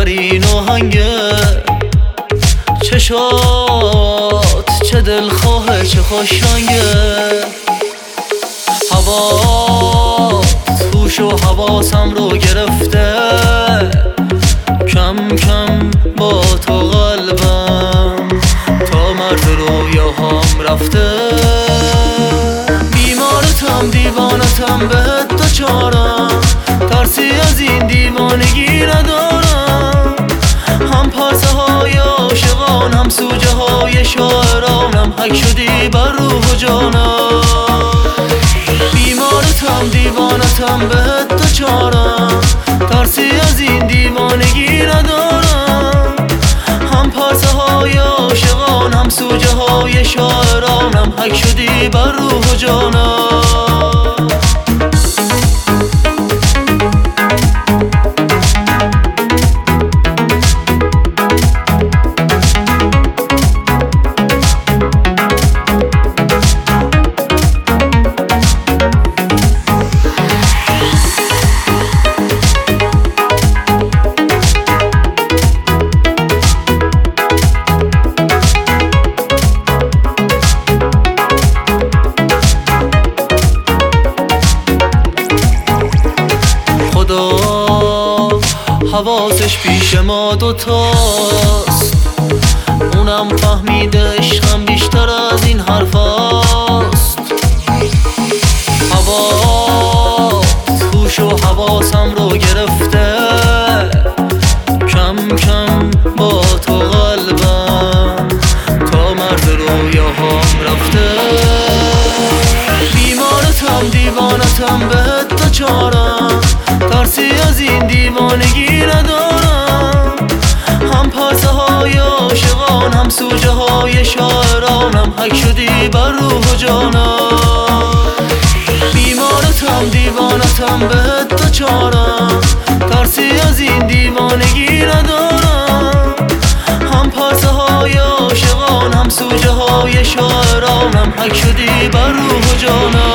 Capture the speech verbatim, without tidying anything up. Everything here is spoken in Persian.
ترین آهنگه، چشات چه دلخواهه چه خوش رنگه. هوا توش و حواسم رو گرفته، کم کم با تو قلبم تا مرد رویاهام رفته. بیمارتم دیوانتم بهت دوچارم، ترسی از این دیوانگی ندارم. هم پرسه های عاشقان هم سوجه های شاعرانم، حک شدی بر روح و جانم. بیمارتم دیوانتم بهت دوچارم، ترسی از این دیوانگی ندارم. هم پرسه های عاشقان هم سوجه های شاعرانم، حک شدی بر روح و جانم. حواسش پیش ما دوتاست، اونم فهمیده عشقم بیشتر از این حرفاست. هوا توش و حواسم رو گرفته، کم کم با تو قلبم تا مرد رویاهام رفته. بیمارتم دیوانتم بهت دوچارم، ترسی از این دیوانگی ندارم. هم پرسه های عاشقان هم سوجه های شاعرانم، حک شدی بر روح و جانم. بیمارتم دیوانتم بهت دوچارم، ترسی از این دیوانگی ندارم. هم پرسه های عاشقان هم سوجه های شاعرانم، حک شدی بر روح و جانم.